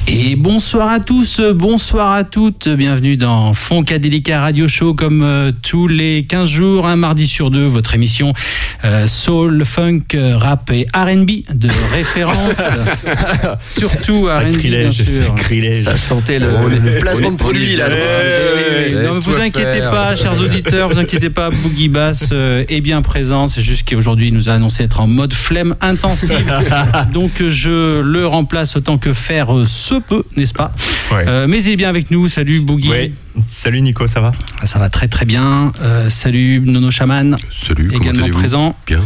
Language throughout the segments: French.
Et bonsoir à tous, bonsoir à toutes, bienvenue dans Funkadelica Radio Show comme tous les 15 jours, un mardi sur deux, votre émission soul, funk, rap et R&B de référence, surtout R&B bien sûr. Sacrilège. Ça sentait le placement de produit là. Non, mais vous inquiétez pas, chers auditeurs, vous inquiétez pas, Boogie Bass est bien présent, c'est juste qu'aujourd'hui il nous a annoncé être en mode flemme intensive, donc je le remplace autant que faire se peut, n'est-ce pas? Mais il est bien avec nous. Salut Boogie. Ouais. Salut Nico, ça va? Ça va très très bien. Salut Nono Chaman. Salut, également présent. Bien.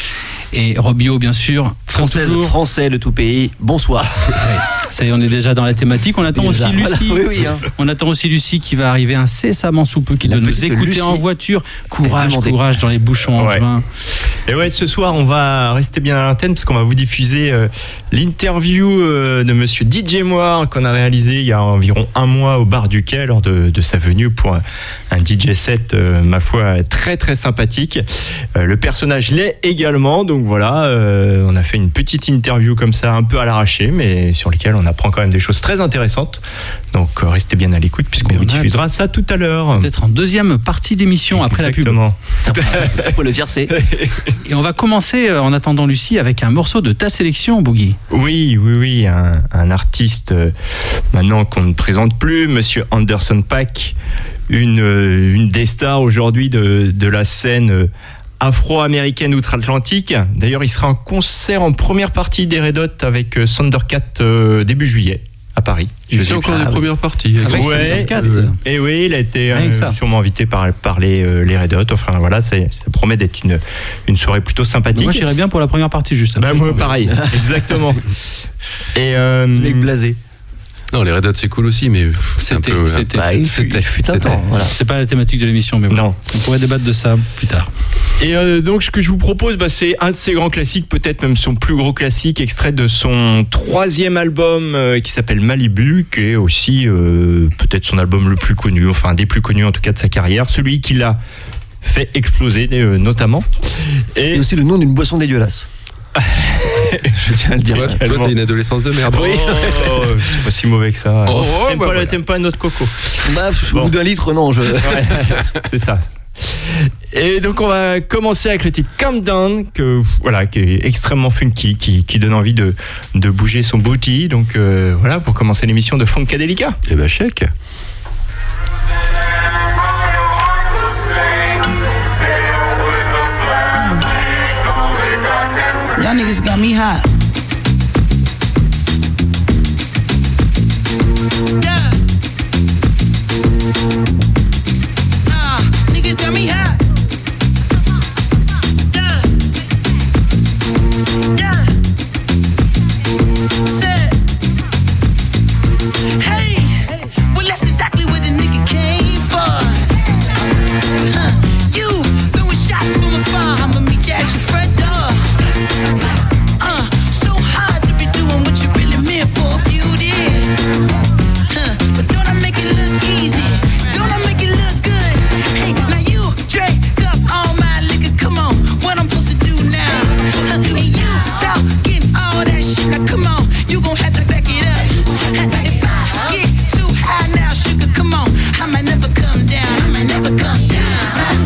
Et Robio, bien sûr. Français, le tout pays. Bonsoir. Ça y est, on est déjà dans la thématique. On attend aussi Lucie. Oui, hein. On attend aussi Lucie qui va arriver incessamment sous peu, qui doit nous écouter Lucie en voiture. Courage dans les bouchons en juin. Et ouais, ce soir, on va rester bien à l'antenne parce qu'on va vous diffuser l'interview de monsieur DJ Moir qu'on a réalisé il y a environ un mois au bar du Quai lors de sa venue pour un DJ set, ma foi, très très sympathique. Le personnage l'est également, donc voilà, on a fait une petite interview comme ça, un peu à l'arraché, mais sur lequel on apprend quand même des choses très intéressantes. Donc restez bien à l'écoute puisqu'on vous diffusera ça tout à l'heure. Peut-être en deuxième partie d'émission après la pub. Pour le tiercé. Et on va commencer, en attendant Lucie, avec un morceau de ta sélection, Boogie. Oui, un artiste maintenant qu'on ne présente plus, monsieur Anderson .Paak, une des stars aujourd'hui de la scène afro-américaine outre-Atlantique. D'ailleurs, il sera en concert en première partie des Red Hot avec Thundercat début juillet à Paris. Il fait encore des premières parties. Et oui, il a été sûrement invité par les Red Hot. Enfin voilà, ça promet d'être une soirée plutôt sympathique. Moi, j'irais bien pour la première partie juste. Moi, pareil, exactement. Et les blasés. Non, les Red Hot c'est cool aussi, mais c'était un temps. Voilà. C'est pas la thématique de l'émission, mais bon, on pourrait débattre de ça plus tard. Et donc ce que je vous propose, c'est un de ses grands classiques, peut-être même son plus gros classique, extrait de son 3e album qui s'appelle Malibu, qui est aussi peut-être son album le plus connu, enfin un des plus connus en tout cas de sa carrière, celui qui l'a fait exploser notamment. Et aussi le nom d'une boisson dégueulasse. Je tiens à le dire. Toi, t'as une adolescence de merde. Oui. C'est pas si mauvais que ça. T'aimes pas notre coco. Au bout d'un litre, non. C'est ça. Et donc on va commencer avec le titre Calm Down, qui est extrêmement funky, qui donne envie de bouger son booty. Donc voilà, pour commencer l'émission de Funkadelica. Eh ben chèque. Y'all niggas got me hot. Yeah. Niggas got me hot. Yeah. Say, hey, well that's exactly what the nigga came for. You throwing shots from afar, I'ma meet you at your front door. So hard to be doing what you really meant for, beauty. But don't I make it look easy? Don't I make it look good? Hey, now you drink up all my liquor. Come on, what I'm supposed to do now? And you talking all that shit. Now come on, you gon' have to back it up. If I get too high now, sugar, come on, I might never come down. I might never come down.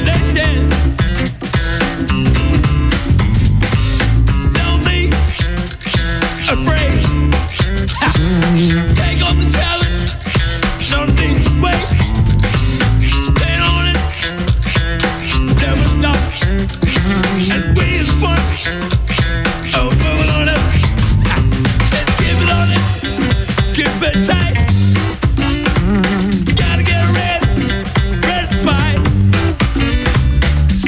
nation. Don't be afraid. Ha. Take on the challenge. Don't need to wait. Stand on it. Never stop. And we is one. Oh, moving on up. Ha. Said give it on it. Keep it tight. Gotta get ready. Ready to fight.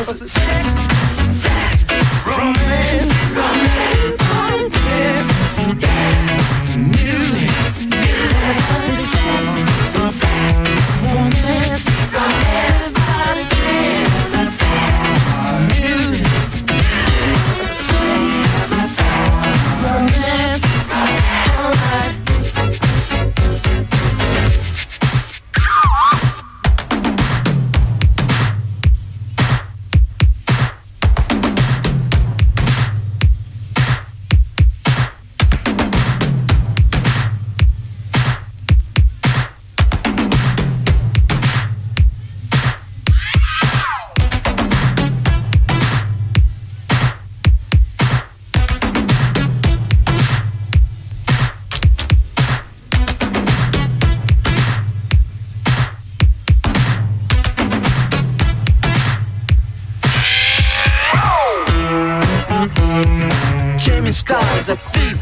Jamie Star's a thief.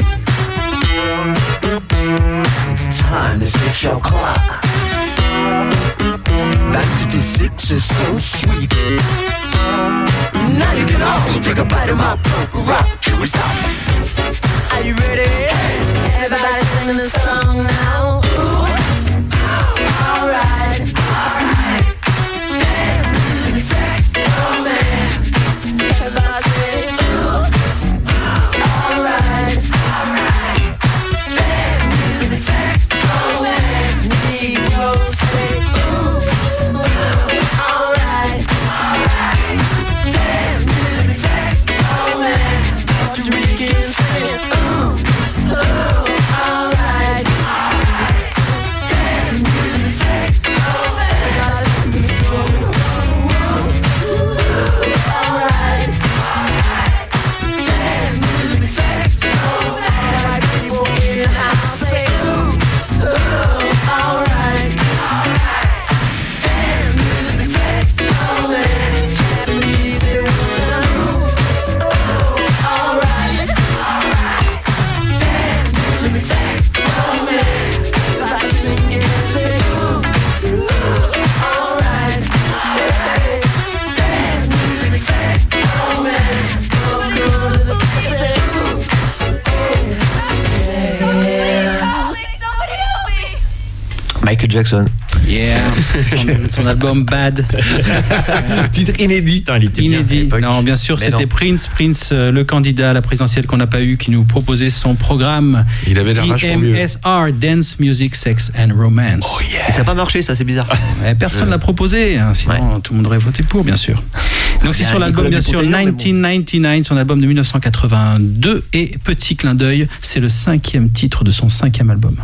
It's time to fix your clock. 96 is so sweet. Now you can all take a bite of my purple rock. Can we stop? Are you ready? Everybody singing the song now. Ooh. Alright, alright. Dance, music, sex, romance. Everybody say, ooh. Alright, alright. Dance, music, sex, romance. Negroes say, ooh. Alright, alright. Dance, music, sex, romance. Puerto Ricans say, ooh. Alright, alright. Dance, music, sex, romance. Alright, alright. Dance, music, sex, romance. People in the house say, ooh, alright, alright. Dance, music, sex, romance. Japanese say, ooh, alright, alright. Dance, music, sex, romance. If I sing it, say, ooh, alright, alright. Dance, music, sex, romance. Go to the place, say, Michael Jackson. Yeah, son album Bad. Titre inédit. Putain, il était bien à Inédit. l'époque. Non, bien sûr, Mais c'était non. Prince, le candidat à la présidentielle qu'on n'a pas eu, qui nous proposait son programme Il avait l'air vachement mieux. DMSR, Dance, Music, Sex and Romance. Et ça n'a pas marché, ça, c'est bizarre. Ouais, personne l'a proposé, hein, sinon tout le monde aurait voté pour, bien sûr. Donc c'est Il y a sur l'album, Nicolas bien sûr, Dupont-Aignan, mais bon. 1999, son album de 1982. Et petit clin d'œil, c'est le 5e titre de son 5e album.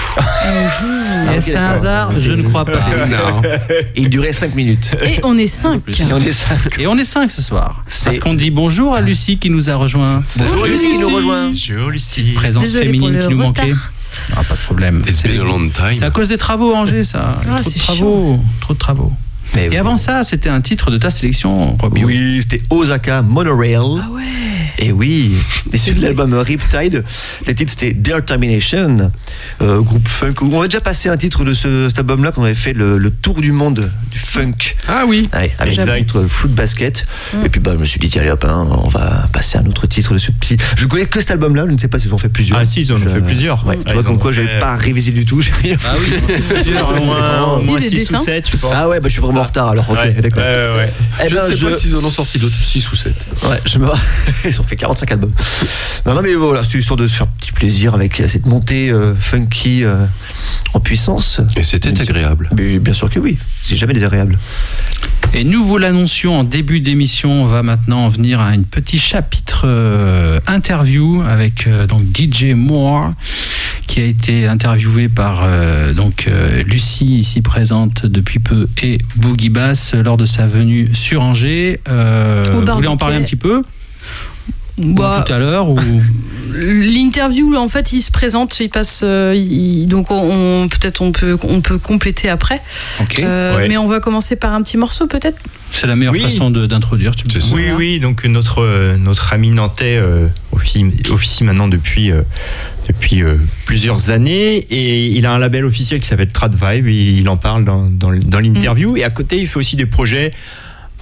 Est-ce un hasard? Je ne crois pas. Non. Et il durait 5 minutes. Et on est 5. Et on est 5. Et on est 5 ce soir. C'est- Parce qu'on dit bonjour à Lucie qui nous a rejoint. Bonjour Lucie qui nous rejoint. Bonjour Lucie. Présence Désolée féminine pour qui le nous retard. manquait. Ah, pas de problème. It's C'est been a long time. c'est à cause des travaux à Angers, ça. Il y a Ah, trop de c'est travaux. Trop de travaux. Mais Et avant ça, c'était un titre de ta sélection, Robbie. oui, c'était Osaka Monorail. Ah ouais. Et oui, issu de l'album Riptide. Le titre c'était Determination, groupe funk. On avait déjà passé un titre de cet album-là, qu'on avait fait le tour du monde du funk. Ah oui. Ouais, avec Exact. le titre Fruit Basket. Et puis je me suis dit, tiens, allez hop, hein, on va passer à un autre titre de ce petit. Je connais que cet album-là, je ne sais pas s'ils en ont fait plusieurs. Ah si, ils en ont fait plusieurs. Ouais, tu vois, Ils comme en quoi, ont je fait- n'avais pas révisé du tout. J'ai rien fait. Ah oui. Plusieurs, au moins Si, les 6 dessins. ou 7, je pense. Ah ouais, je suis vraiment en retard alors. Ok, Ouais, d'accord. ouais. Eh Je ben, ne sais pas s'ils en ont sorti d'autres 6 ou 7. Ouais, ils ont fait 45 albums. Non, mais voilà, c'était histoire de se faire un petit plaisir avec cette montée funky en puissance. Et c'était agréable. Mais bien sûr que oui, c'est jamais désagréable. Et nous vous l'annoncions en début d'émission, on va maintenant en venir à un petit chapitre interview avec donc DJ Moore, qui a été interviewé par Lucie, ici présente depuis peu, et Boogie Bass lors de sa venue sur Angers. Vous Bar voulez en du parler Quai. un petit peu? Bah, Tout à l'heure ou... l'interview, en fait, il se présente, il passe. Donc, peut-être on peut compléter après. Ok. Ouais. Mais on va commencer par un petit morceau, peut-être. C'est la meilleure Oui. façon d'introduire. Tu me C'est dis. ça. Oui, donc notre ami nantais officie maintenant depuis plusieurs années, et il a un label officiel qui s'appelle Trad Vibe, et il en parle dans l'interview. Et à côté, il fait aussi des projets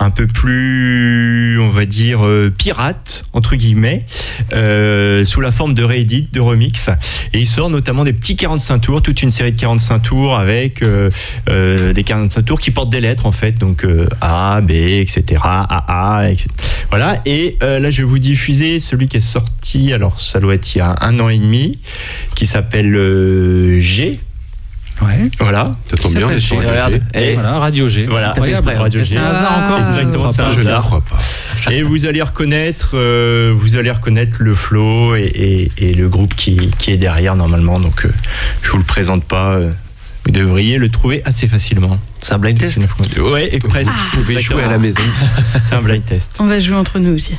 un peu plus, on va dire, pirate, entre guillemets, sous la forme de réédit, de remix. Et il sort notamment des petits 45 tours, toute une série de 45 tours avec des 45 tours qui portent des lettres, en fait. Donc A, B, etc. AA, etc. Voilà. Et là, je vais vous diffuser celui qui est sorti, alors ça doit être il y a 1 an et demi, qui s'appelle G. Ouais. Voilà. Ça tombe bien, G. Et voilà, Radio G. Voilà, Incroyable. Radio G. C'est un hasard encore. Exactement, c'est un Je ne hasard. crois pas. Et vous allez reconnaître le flow et le groupe qui est derrière normalement. Donc je vous le présente pas. Vous devriez le trouver assez facilement. C'est un blind test. Ouais, et presque. Vous pouvez jouer à la maison. C'est un blind test. On va jouer entre nous aussi.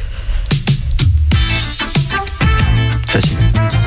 Facile.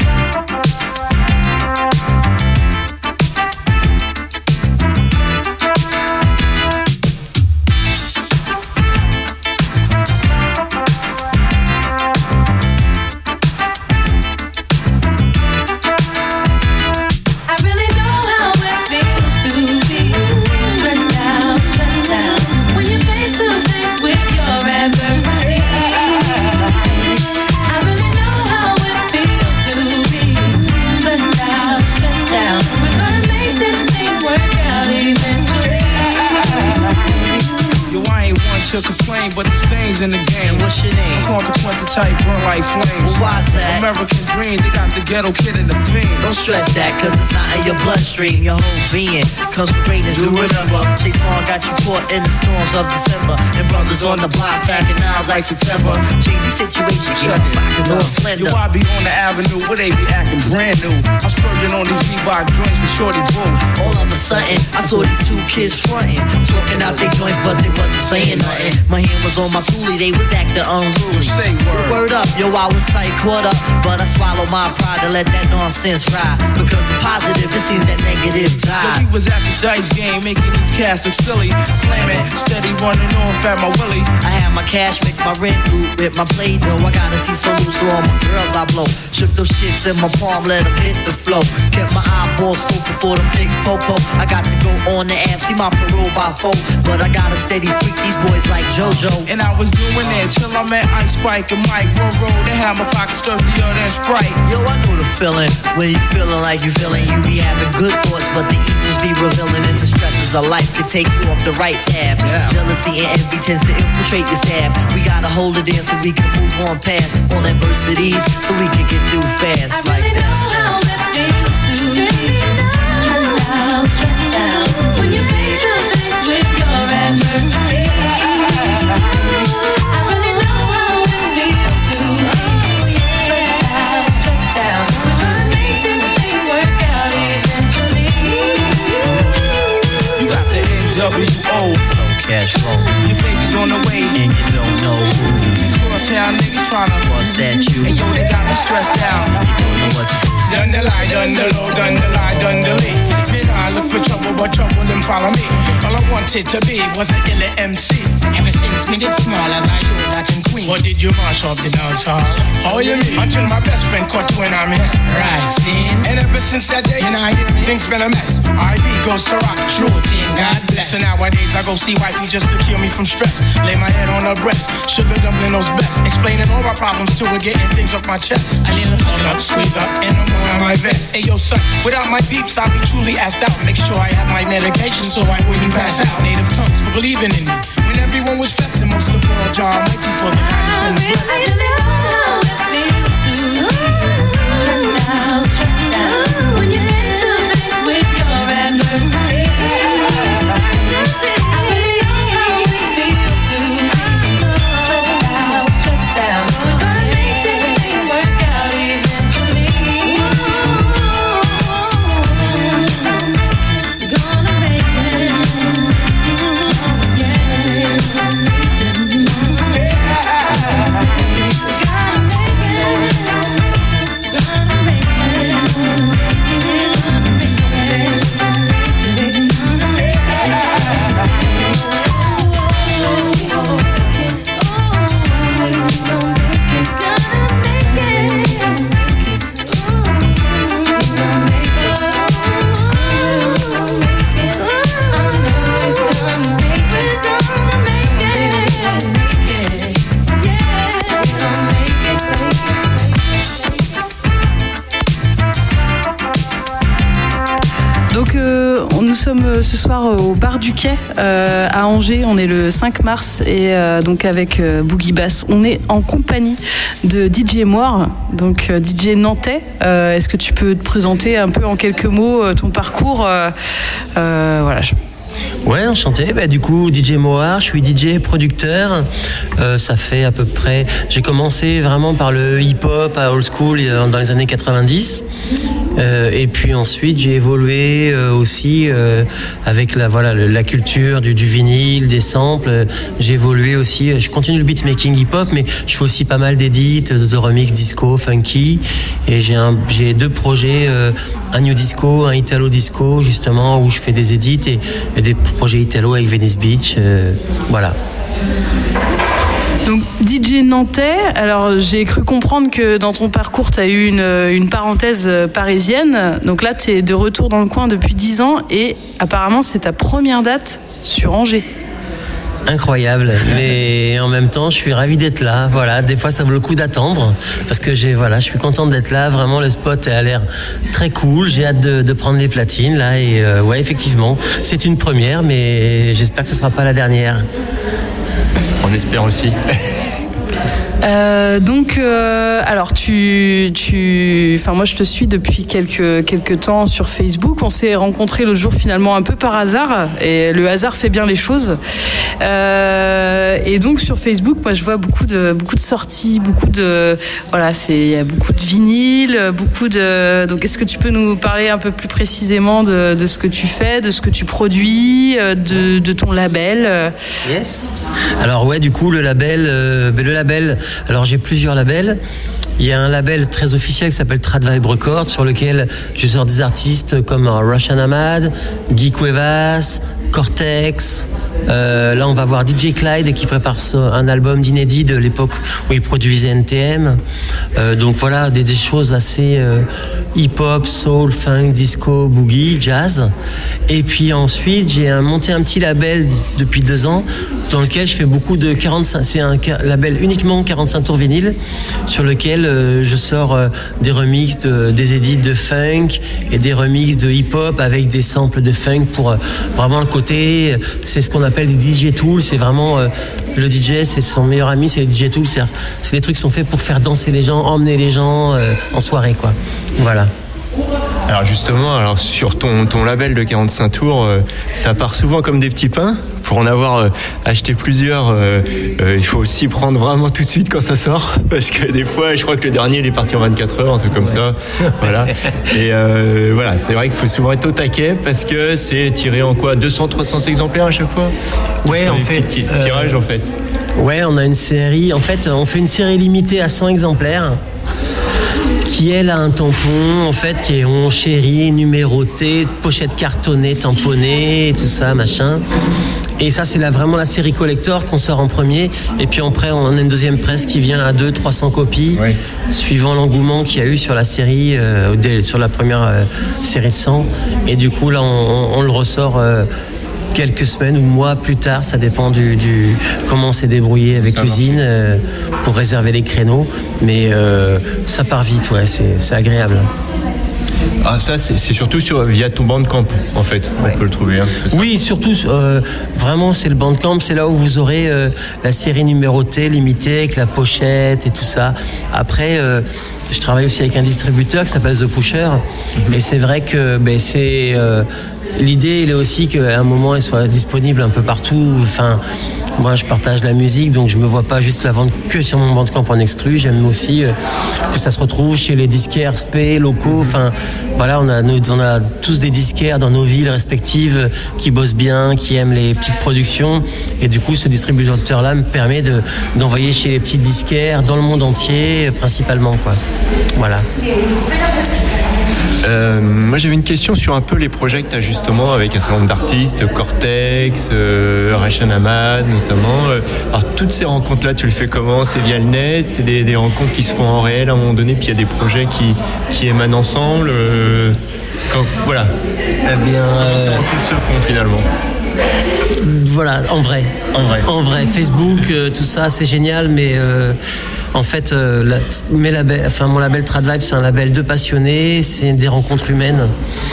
To complain, but there's things in the game. And what's your name? I'm consequent the type, burn like flames. Well, why's that? American dream, they got the ghetto kid and the fiend. Don't stress that, cause it's not in your bloodstream. Your whole being comes from greatness. Do remember, Chase Long got you caught in the storms of December. And brothers on the block packing knives like September. Changing situation, get the pockets all slender. Yo, I be on the avenue where they be acting brand new. I'm spurging on these Reebok joints for Shorty Boo. All of a sudden, I saw these 2 kids frontin', talking out their joints, but they wasn't saying nothing. My hand was on my toolie, they was acting unruly. Say Word up, yo, I was tight, caught up, but I swallowed my pride to let that nonsense ride. Because the positive, it seems that negative Yo, die. we was at the dice game, making these cats look silly. Flaming, steady running off at my willy. I had my cash mix, my rent loot with my play dough. I gotta see so loose, so all my girls I blow. Shook those shits in my palm, let them hit the flow. Kept my eyeballs scoping for them pigs popo. I got to go on the app, see my parole by 4. But I got a steady freak these boys like JoJo. And I was doing it till I met Ice Spike and Mike Roro. They had my pockets thirstier than Sprite. Yo, I know the feeling when you feeling like you feeling. You be having good thoughts, but the evils be revealing. And the stresses of life can take you off the right path. Yeah. Jealousy and envy tends to infiltrate your staff. We gotta hold it in so we can move on past all adversities, so we can get through fast like that. When you're face to face with your adversity, I really know how it feels to be stressed out. We're gonna make this thing work out eventually. You got the NWO. No cash flow, Your baby's on the way. and you don't know who. Crosstown niggas tryna What's at you? And yo, they got me stressed out. Don't know what to do. Done the lie, done the low, done the lie, done the lee. Did I look for trouble, but trouble didn't follow me. All I wanted to be was an illa MC. Ever since me did small as I you got in Queens. What did you mash up the dance hall? How you mean? Until my best friend caught you when I'm here. Right, see? And ever since that day, you know, hear me? Things been a mess. R.I.P. goes to rock. True thing, God bless. So nowadays I go see wifey just to cure me from stress. Lay my head on her breast. Sugar dumpling those best. Explaining all my problems to her, getting things off my chest. A little huddle up, squeeze up, and no more on my vest. Hey yo son, without my peeps I'll be truly asked out. Make sure I have my medication so I wouldn't pass out. Native tongues for believing in me. When everyone was festing, most of all Jah Almighty for the guidance and the blessings. When you're face to face with your adversity, I really know how it feels to be stressed out. We're gonna make this thing work out eventually. Gonna make it. Yeah. sommes ce soir au Bar du Quai à Angers. On est le 5 mars et donc avec Boogie Bass, on est en compagnie de DJ Moir, donc DJ nantais. Est-ce que tu peux te présenter un peu en quelques mots ton parcours voilà. Ouais, enchanté. Du coup, DJ Moar, je suis DJ producteur. Ça fait à peu près. J'ai commencé vraiment par le hip-hop à old school dans les années 90. Et puis ensuite, j'ai évolué aussi avec la culture du vinyle, des samples. J'ai évolué aussi. Je continue le beatmaking hip-hop, mais je fais aussi pas mal d'édits, de remix disco, funky. Et j'ai 2 projets, un new disco, un italo disco, justement, où je fais des edits et des projets italo avec Venice Beach. Voilà. Donc DJ nantais, alors j'ai cru comprendre que dans ton parcours tu as eu une parenthèse parisienne, donc là tu es de retour dans le coin depuis 10 ans et apparemment c'est ta première date sur Angers. Incroyable, mais en même temps je suis ravi d'être là. Voilà, des fois ça vaut le coup d'attendre parce que je suis content d'être là. Vraiment le spot a l'air très cool. J'ai hâte de prendre les platines là et ouais effectivement c'est une première, mais j'espère que ce sera pas la dernière. On espère aussi. Alors moi je te suis depuis quelques temps sur Facebook. On s'est rencontrés le jour finalement un peu par hasard et le hasard fait bien les choses. Et donc sur Facebook, moi je vois beaucoup de sorties, il y a beaucoup de vinyles, donc est-ce que tu peux nous parler un peu plus précisément de ce que tu fais, de ce que tu produis, de ton label? Yes. Alors ouais, du coup le label. Alors j'ai plusieurs labels. Il y a un label très officiel qui s'appelle Tradvibe Records sur lequel je sors des artistes comme Russian Ahmad, Guy Cuevas, Cortex. Là on va voir DJ Clyde qui prépare un album d'inédit de l'époque où il produisait NTM. Donc voilà des choses assez hip-hop, soul, funk, disco, boogie, jazz. Et puis ensuite j'ai monté un petit label depuis 2 ans dans lequel je fais beaucoup de 45. C'est un label uniquement 45 tours vinyle sur lequel je sors des remixes, des edits de funk et des remixes de hip-hop avec des samples de funk pour vraiment le côté. C'est ce qu'on appelle des DJ tools. C'est vraiment le DJ, c'est son meilleur ami, c'est les DJ tools. C'est des trucs qui sont faits pour faire danser les gens, emmener les gens en soirée, quoi. Voilà. Alors justement, sur ton label de 45 tours, ça part souvent comme des petits pains. Pour en avoir acheté plusieurs, il faut aussi prendre vraiment tout de suite quand ça sort, parce que des fois, je crois que le dernier, il est parti en 24 heures, un truc comme ça. Voilà. Et voilà, c'est vrai qu'il faut souvent être au taquet, parce que c'est tiré en quoi, 200-300 exemplaires à chaque fois? Ouais, en fait. Tirage en fait. Ouais, on a une série. En fait, on fait une série limitée à 100 exemplaires. Qui elle a un tampon en fait qui est on chéri, numéroté, pochette cartonnée, tamponnée, tout ça machin. Et ça c'est vraiment la série collector qu'on sort en premier. Et puis après on a une deuxième presse qui vient à 200-300 copies, oui, suivant l'engouement qu'il y a eu sur la série, sur la première série de 100. Et du coup là on le ressort quelques semaines ou mois plus tard, ça dépend du comment on s'est débrouillé avec l'usine pour réserver les créneaux, mais ça part vite, ouais, c'est agréable. Ah ça c'est surtout via ton Bandcamp en fait, ouais. On peut le trouver. Hein, oui, surtout vraiment c'est le Bandcamp, c'est là où vous aurez la série numérotée, limitée avec la pochette et tout ça. Après je travaille aussi avec un distributeur qui s'appelle The Pusher, et c'est vrai que c'est l'idée, il est aussi qu'à un moment, elle soit disponible un peu partout. Enfin, moi, je partage la musique, donc je me vois pas juste la vendre que sur mon Bandcamp en exclu. J'aime aussi que ça se retrouve chez les disquaires spé locaux. Enfin, voilà, on a tous des disquaires dans nos villes respectives qui bossent bien, qui aiment les petites productions. Et du coup, ce distributeur-là me permet d'envoyer chez les petits disquaires dans le monde entier, principalement, quoi. Voilà. Moi j'avais une question sur un peu les projets que tu as justement avec un certain nombre d'artistes, Cortex, Russian Ahmad notamment. Alors toutes ces rencontres-là, tu le fais comment? C'est via le net? C'est des rencontres qui se font en réel à un moment donné, puis il y a des projets qui émanent ensemble voilà. Eh bien, comment ces rencontres se font finalement? Voilà, en vrai. Facebook, tout ça, c'est génial, mais en fait, mon label Tradvibe, c'est un label de passionnés, c'est des rencontres humaines.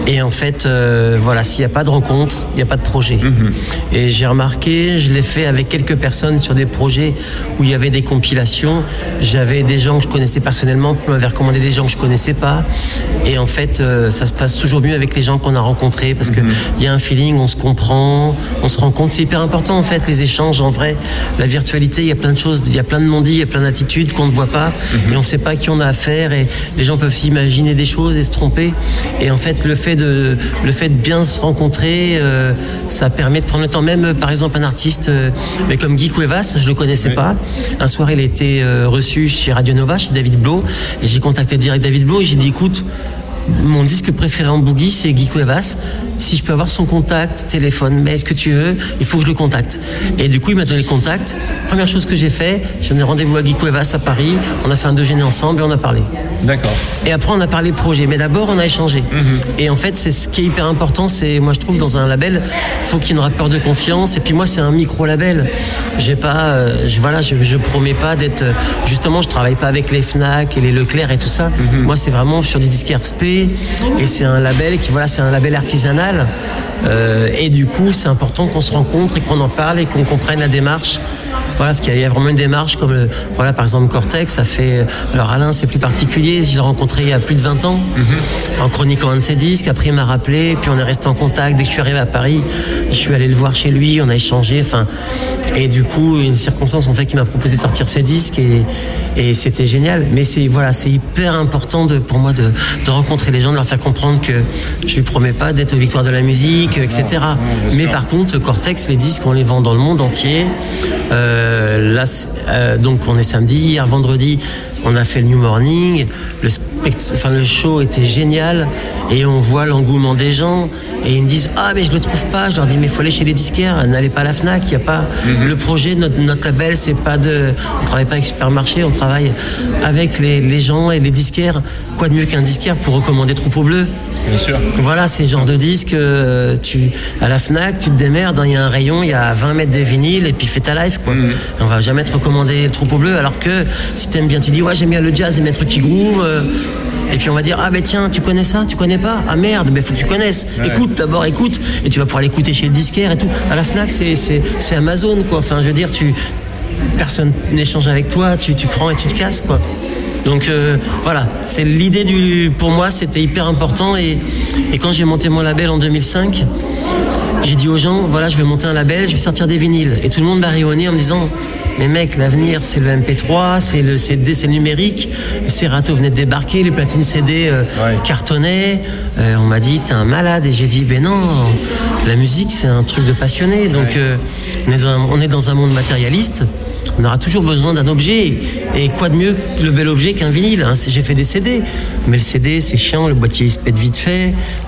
Et en fait, voilà, s'il n'y a pas de rencontre, il n'y a pas de projet. Et j'ai remarqué, je l'ai fait avec quelques personnes sur des projets où il y avait des compilations. J'avais des gens que je connaissais personnellement qui m'avaient recommandé des gens que je connaissais pas. Et en fait, ça se passe toujours mieux avec les gens qu'on a rencontrés parce que il y a un feeling, on se comprend, on se rend compte. C'est hyper important en fait, les échanges en vrai. La virtualité, il y a plein de choses, il y a plein de non-dits, il y a plein d'attitudes qu'on ne voit pas et on ne sait pas à qui on a affaire et les gens peuvent s'imaginer des choses et se tromper. Et en fait, le fait de bien se rencontrer, ça permet de prendre le temps. Même par exemple un artiste mais comme Guy Cuevas, je le connaissais pas. Un soir, il a été reçu chez Radio Nova, chez David Blo, et j'ai contacté direct David Blo et j'ai dit écoute, mon disque préféré en boogie, c'est Guy Cuevas. Si je peux avoir son contact, téléphone, mais est-ce que tu veux, il faut que je le contacte. Et du coup, il m'a donné le contact. Première chose que j'ai fait, j'ai donné rendez-vous à Guy Cuevas à Paris. On a fait un déjeuner ensemble et on a parlé. D'accord. Et après, on a parlé projet. Mais d'abord, on a échangé. Et en fait, c'est ce qui est hyper important. C'est, moi, je trouve, dans un label, il faut qu'il y ait une rappeur de confiance. Et puis moi, c'est un micro-label. J'ai pas, je promets pas d'être. Justement, je travaille pas avec les Fnac et les Leclerc et tout ça. Moi, c'est vraiment sur du disque RSP. Et c'est un label qui, voilà, c'est un label artisanal. Et du coup, c'est important qu'on se rencontre et qu'on en parle et qu'on comprenne la démarche. Voilà, parce qu'il y a vraiment une démarche comme, voilà, par exemple, Cortex, ça fait... Alors Alain, c'est plus particulier, je l'ai rencontré il y a plus de 20 ans, en chroniquant un de ses disques, après il m'a rappelé, puis on est resté en contact. Dès que je suis arrivé à Paris, je suis allé le voir chez lui, on a échangé, enfin... Et du coup, une circonstance en fait qui m'a proposé de sortir ses disques et c'était génial. Mais c'est, voilà, c'est hyper important pour moi de rencontrer les gens, de leur faire comprendre que je lui promets pas d'être aux victoires de la musique, etc. Mais par contre, Cortex, les disques, on les vend dans le monde entier. Là, donc on est samedi, hier vendredi, on a fait le New Morning, le show était génial et on voit l'engouement des gens et ils me disent ah mais je le trouve pas, je leur dis mais faut aller chez les disquaires, n'allez pas à la Fnac, il y a pas le projet, notre label, c'est pas on travaille pas avec Supermarché, on travaille avec les gens et les disquaires. Quoi de mieux qu'un disquaire pour recommander Troupeau Bleu? Bien sûr. Voilà, c'est le genre de disque, à la Fnac, tu te démerdes, il y a un rayon, il y a 20 mètres des vinyles et puis fais ta life, quoi. On va jamais te recommander le Troupeau Bleu, alors que si t'aimes bien, tu dis ouais j'aime bien le jazz et mettre qui groove, et puis on va dire ah ben tiens, tu connais ça, tu connais pas, ah merde, mais faut que tu connaisses. Écoute d'abord, écoute, et tu vas pouvoir l'écouter chez le disquaire et tout. À la Fnac, c'est Amazon, quoi. Enfin, je veux dire, personne n'échange avec toi, tu prends et tu te casses, quoi. Donc voilà, c'est l'idée pour moi, c'était hyper important et quand j'ai monté mon label en 2005, j'ai dit aux gens, voilà, je vais monter un label, je vais sortir des vinyles. Et tout le monde m'a rayonné en me disant, mais mec, l'avenir, c'est le MP3, c'est le CD, c'est le numérique. Serato venait de débarquer, les platines CD cartonnaient. On m'a dit, t'es un malade. Et j'ai dit, ben non, la musique, c'est un truc de passionné. Donc on est dans un monde matérialiste. On aura toujours besoin d'un objet. Et quoi de mieux le bel objet qu'un vinyle, hein. J'ai fait des CD, mais le CD c'est chiant, le boîtier il se pète vite fait. Le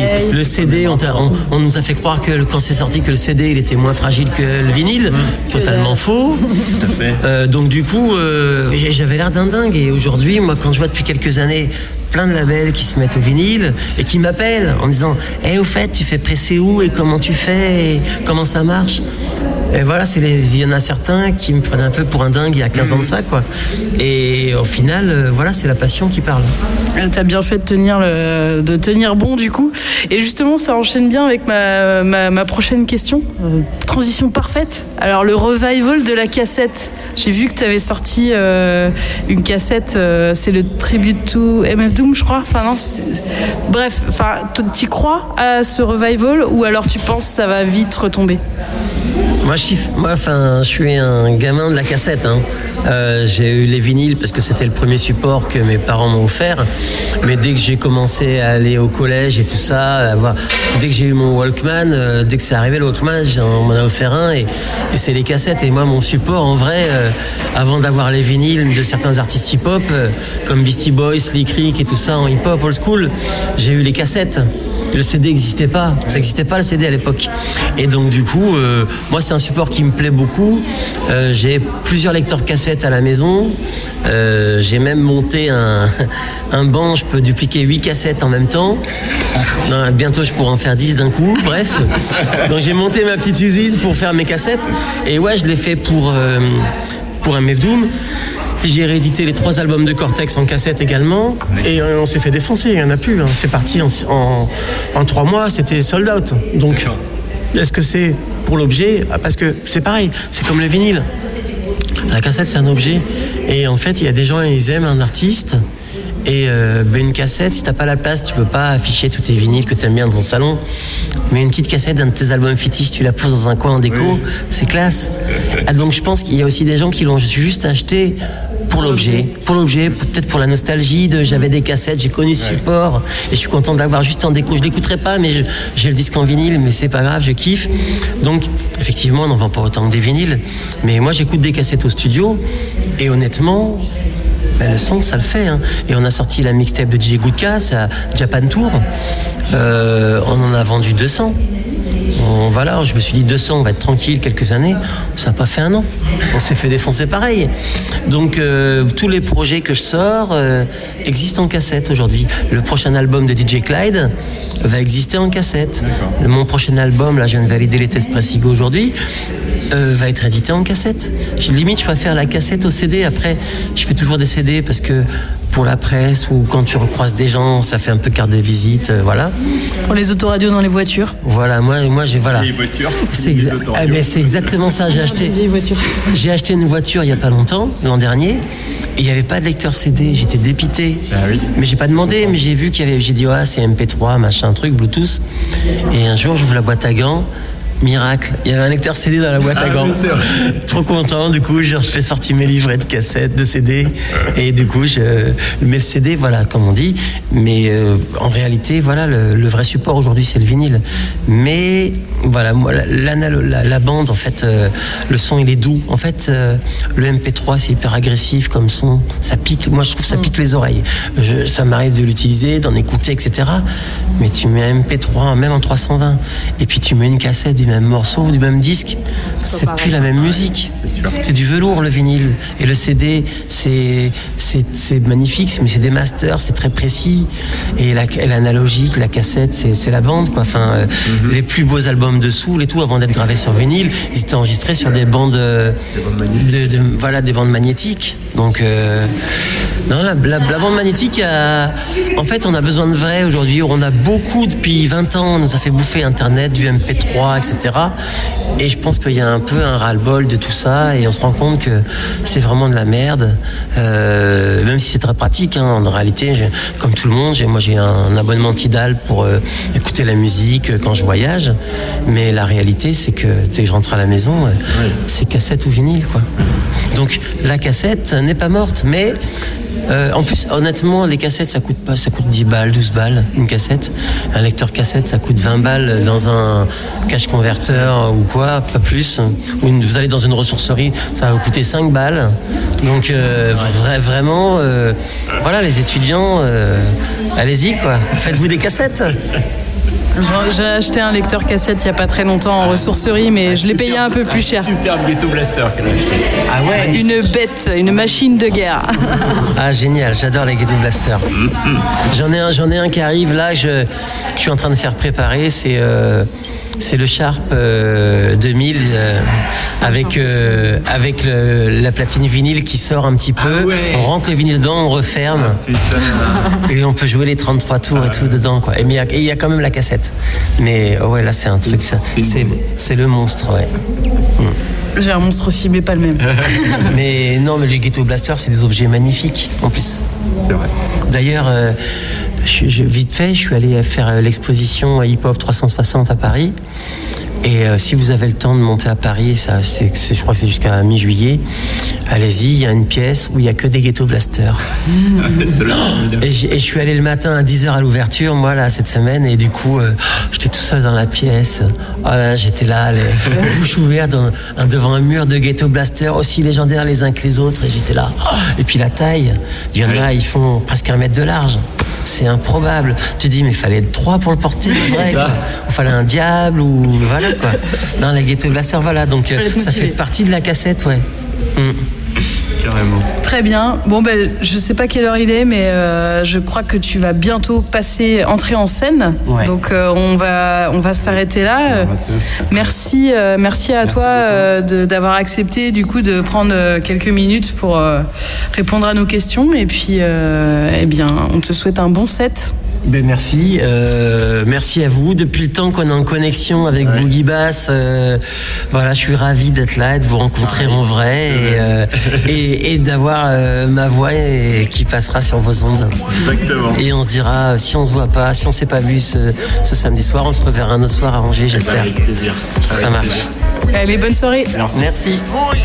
CD, on nous a fait croire que quand c'est sorti que le CD il était moins fragile que le vinyle. Totalement faux. Tout à fait. Donc du coup, j'avais l'air d'un dingue. Et aujourd'hui, moi, quand je vois depuis quelques années plein de labels qui se mettent au vinyle et qui m'appellent en me disant au fait, tu fais presser où et comment tu fais et comment ça marche. Et voilà, il y en a certains qui me prenaient un peu pour un dingue il y a 15 ans de ça, quoi. Et au final, voilà, c'est la passion qui parle. T'as bien fait de tenir bon, du coup. Et justement, ça enchaîne bien avec ma prochaine question. Transition parfaite. Alors, le revival de la cassette. J'ai vu que t'avais sorti une cassette, c'est le Tribute to MF Doom, je crois. Enfin, non, bref, t'y crois à ce revival ou alors tu penses que ça va vite retomber? Moi, je suis un gamin de la cassette, hein. J'ai eu les vinyles parce que c'était le premier support que mes parents m'ont offert. Mais dès que j'ai commencé à aller au collège et tout ça, dès que j'ai eu mon Walkman, dès que c'est arrivé le Walkman, on m'en a offert un et c'est les cassettes. Et moi, mon support, en vrai, avant d'avoir les vinyles de certains artistes hip-hop, comme Beastie Boys, Slick Rick et tout ça en hip-hop old school, j'ai eu les cassettes. Le CD n'existait pas, ça n'existait pas le CD à l'époque. Et donc du coup, moi c'est un support qui me plaît beaucoup. J'ai plusieurs lecteurs cassettes à la maison. J'ai même monté un banc, je peux dupliquer 8 cassettes en même temps. Non, bientôt je pourrai en faire 10 d'un coup, bref. Donc j'ai monté ma petite usine pour faire mes cassettes. Et ouais, je l'ai fait pour MF Doom. J'ai réédité les 3 albums de Cortex en cassette également. Et on s'est fait défoncer, il n'y en a plus. Hein. C'est parti en 3 mois, c'était sold out. Donc, est-ce que c'est pour l'objet ? Parce que c'est pareil, c'est comme le vinyle. La cassette, c'est un objet. Et en fait, il y a des gens, ils aiment un artiste. Et une cassette, si t'as pas la place, tu peux pas afficher tous tes vinyles que t'aimes bien dans ton salon. Mais une petite cassette d'un de tes albums fétiches, tu la poses dans un coin en déco, c'est classe. Donc je pense qu'il y a aussi des gens qui l'ont juste acheté pour l'objet, peut-être pour la nostalgie de j'avais des cassettes, j'ai connu ce support et je suis content de l'avoir juste en déco. Je l'écouterai pas, mais j'ai le disque en vinyle, mais c'est pas grave, je kiffe. Donc effectivement, on n'en vend pas autant que des vinyles, mais moi j'écoute des cassettes au studio et honnêtement. Le son, ça le fait. Hein. Et on a sorti la mixtape de DJ Goodka, c'est à Japan Tour. On en a vendu 200. Voilà, je me suis dit 200, on va être tranquille quelques années. Ça n'a pas fait un an. On s'est fait défoncer pareil. Donc tous les projets que je sors existent en cassette aujourd'hui. Le prochain album de DJ Clyde va exister en cassette. Mon prochain album, là je viens de valider les tests Pressigo aujourd'hui, va être édité en cassette. Limite, je préfère la cassette au CD. Après, je fais toujours des CD parce que pour la presse ou quand tu recroises des gens, ça fait un peu carte de visite, voilà. Pour les autoradios dans les voitures. Voilà, moi j'ai voilà. Les voitures. C'est exactement ça. J'ai acheté une voiture il y a pas longtemps, l'an dernier. Et il n'y avait pas de lecteur CD, j'étais dépité. Ah oui. Mais j'ai pas demandé, mais j'ai vu qu'il y avait, j'ai dit c'est MP3, machin, truc, Bluetooth. Et un jour, j'ouvre la boîte à gants. Miracle, il y avait un lecteur CD dans la boîte à gants. Trop content, du coup je fais sortir mes livrets de cassettes, de CD et du coup je mets le CD, voilà, comme on dit, mais en réalité voilà, le vrai support aujourd'hui c'est le vinyle, mais voilà, moi la bande en fait, le son il est doux en fait, le MP3 c'est hyper agressif comme son, ça pique, moi je trouve ça pique les oreilles, ça m'arrive de l'utiliser, d'en écouter, etc., mais tu mets un MP3 même en 320 et puis tu mets une cassette du même morceau, du même disque, c'est plus la même musique. C'est du velours le vinyle et le CD, c'est magnifique, mais c'est des masters, c'est très précis. Et l'analogique, la cassette, c'est la bande, quoi. Enfin, les plus beaux albums de Soul et tout, avant d'être gravés sur vinyle, ils étaient enregistrés sur des bandes, voilà, des bandes magnétiques. Donc, non, la bande magnétique, en fait, on a besoin de vrai aujourd'hui. On a beaucoup depuis 20 ans, on nous a fait bouffer Internet, du MP3, etc. Et je pense qu'il y a un peu un ras-le-bol de tout ça et on se rend compte que c'est vraiment de la merde, même si c'est très pratique, hein, en réalité, comme tout le monde, j'ai un abonnement Tidal pour écouter la musique quand je voyage, mais la réalité c'est que dès que je rentre à la maison, c'est cassette ou vinyle, quoi. Donc la cassette n'est pas morte, mais en plus, honnêtement, les cassettes, ça coûte 10 balles, 12 balles, une cassette. Un lecteur cassette, ça coûte 20 balles dans un cache converteur ou quoi, pas plus. Ou vous allez dans une ressourcerie, ça va vous coûter 5 balles. Donc, vraiment, voilà, les étudiants, allez-y, quoi. Faites-vous des cassettes. J'ai acheté un lecteur cassette il n'y a pas très longtemps en ressourcerie, mais je l'ai payé un peu plus cher. Superbe Ghetto Blaster qu'elle a acheté. Ah ouais. Une bête, une machine de guerre. Ah génial, j'adore les Ghetto Blaster. J'en ai un qui arrive là, que je suis en train de faire préparer, c'est le Sharp 2000 avec la platine vinyle qui sort un petit peu. On rentre le vinyle dedans, on referme et on peut jouer les 33 tours et tout dedans, quoi. Et il y a quand même la cassette. Mais ouais, là c'est un truc, c'est le monstre, ouais. J'ai un monstre aussi, mais pas le même. Mais non, mais les Ghetto Blasters, c'est des objets magnifiques en plus. C'est vrai. D'ailleurs, vite fait, je suis allé faire l'exposition Hip Hop 360 à Paris. Et si vous avez le temps de monter à Paris, je crois que c'est jusqu'à mi-juillet, allez-y, il y a une pièce où il n'y a que des Ghetto Blasters. Et je suis allé le matin à 10h à l'ouverture, moi, là, cette semaine, et du coup, j'étais tout seul dans la pièce. Oh là, j'étais là, les bouches ouvertes devant un mur de Ghetto Blasters, aussi légendaires les uns que les autres, et j'étais là. Et puis la taille, il y en a, ils font presque 1 mètre de large. C'est improbable. Tu te dis, mais il fallait 3 pour le porter, vrai, quoi. Il fallait un diable, ou voilà, quoi. Non, les Ghetto Blasters, voilà. Donc, ça fait partie de la cassette, ouais. Carrément. Très bien. Bon, ben, je sais pas quelle heure il est, mais je crois que tu vas bientôt entrer en scène. Ouais. Donc, on va s'arrêter là. Merci à toi d'avoir accepté du coup de prendre quelques minutes pour répondre à nos questions. Et puis, eh bien, on te souhaite un bon set. Ben merci, merci à vous. Depuis le temps qu'on est en connexion avec Boogie Bass, voilà, je suis ravi d'être là, et de vous rencontrer en vrai et d'avoir ma voix qui passera sur vos ondes. Exactement. Et on se dira, si on se voit pas, si on s'est pas vu ce samedi soir, on se reverra un autre soir à Angers, j'espère. Avec plaisir. Ça marche. Allez, bonne soirée. Merci.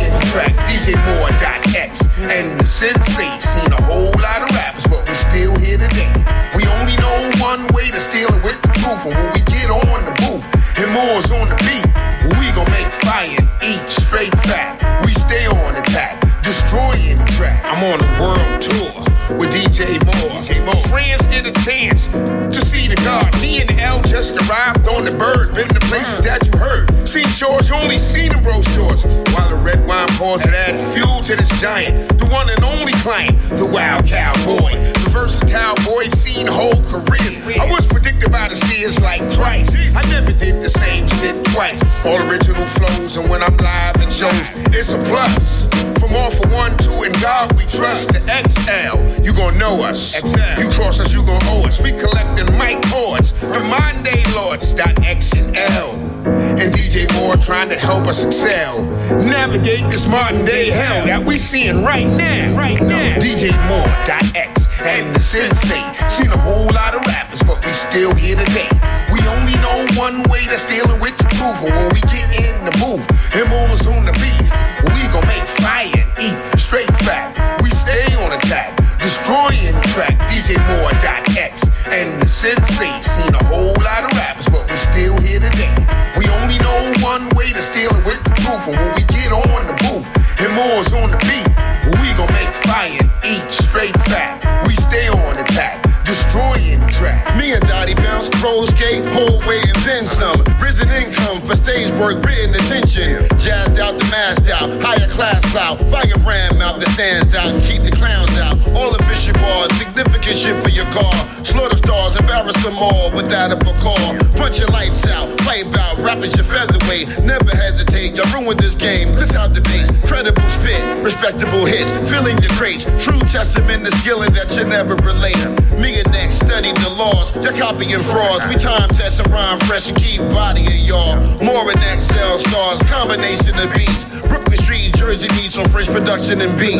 And the sensei seen a whole lot of rappers, but we're still here today. We only know one way to steal it with the truth, and when we get on the booth and more's on the beat, we gon' make fire and eat straight fat. We stay on attack, destroying the track. I'm on a world tour with DJ Moore. My friends get a chance to see the God. Me and L just arrived on the bird, been to places that you heard. Seen shores, you only seen them brochures. While the red wine pours it add fuel to this giant, the one and only client, the wild cowboy. The versatile boy seen whole careers. I was predicted by the seers like Christ. I never did the same shit twice. All original flows, and when I'm live at shows, it's a plus. From all for 1, 2, and God we trust. The XL, you gon' know us. You cross us, you gon' owe us. We collecting mic chords from Monday Lords. X and L. And DJ Moore trying to help us excel. Navigate this modern day hell that we seeing right now. DJ Moore.x and the Sensei. Seen a whole lot of rappers, but we still here today. We only know one way to steal it with the truth. And when we get in the booth, and More's on the beat, we gon' make fire and eat straight fat. We stay on attack, destroying the track. DJ Moore.x and the Sensei. Seen a whole lot of rappers, but we still here today. We only know one way to steal it with the truth. And when we get on the booth, and More's on the beat, we gon' make fire and eat straight fat. We stay on attack, destroying the track. Me and Dottie bounce, crows skate, whole way and then some. Risen income for stage work, written attention. Jazzed out the masked out, higher class clout. Firebrand mouth that stands out and keep the clowns out. All official bars, significant shit for your car. Slaughter stars, embarrass them all with that of a call. Punch your lights out, play bout, rapping your featherweight. Never hesitate, y'all ruined this game. Let's have debates, credible spit, respectable hits, filling the crates. True testament to skilling that you never relate. Me and next study the laws, you're copying frauds. We time test and rhyme fresh and keep bodying y'all. More and XL stars, combination of beats. Brooklyn Street, Jersey meets on French production and beats.